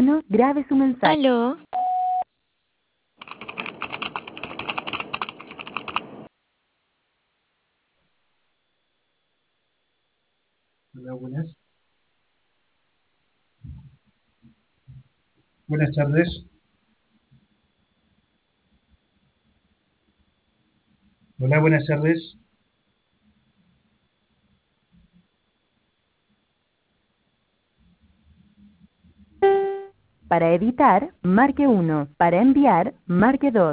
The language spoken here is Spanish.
tono, grabe su mensaje. Aló, Hola, buenas. Buenas tardes. Hola, buenas tardes. Para editar, marque 1. Para enviar, marque 2.